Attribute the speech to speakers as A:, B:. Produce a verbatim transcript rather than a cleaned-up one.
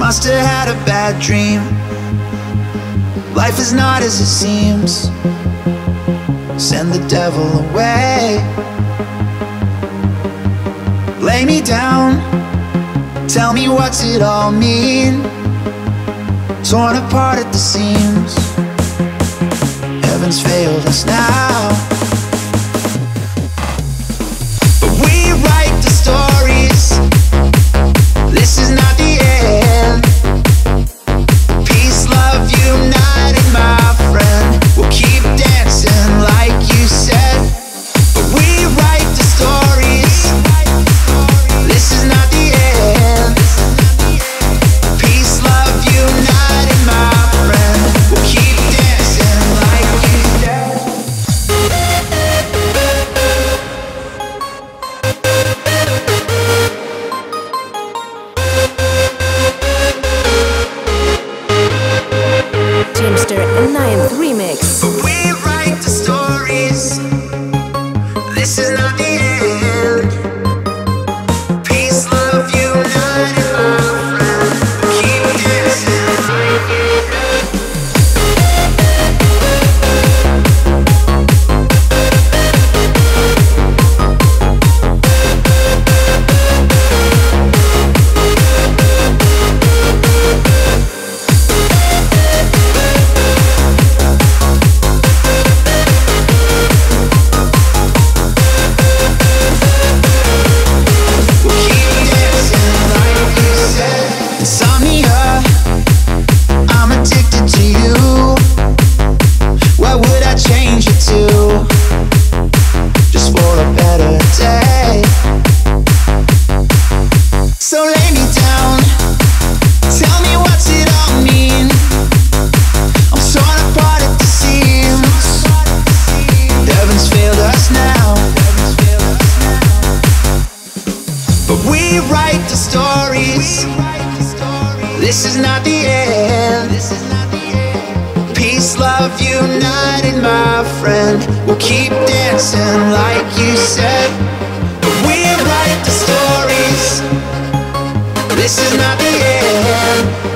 A: Must have had a bad dream. Life is not as it seems. Send the devil away. Lay me down, tell me what's it all mean. Torn apart at the seams. Heaven's failed us now. But we write the stories. This is not the end. Peace, love, united, my friend. We'll keep dancing like you said. But we write the stories. This is not the end. Peace, love, united, my friend. We'll keep dancing like you said.
B: Jimster and Ninth Remix.
A: But we write the stories. This is not the end. Peace, love, united, my friend. Keep dancing like you said. Insomnia, I'm addicted to you. What would I change it to? Just for a better day. So lay me down, tell me what's it all mean. I'm torn apart at the seams. Heaven's failed us now. But we write the stories. This is not the end. Peace, love, united, my friend. We'll keep dancing like you said. But we write the stories. This is not the end.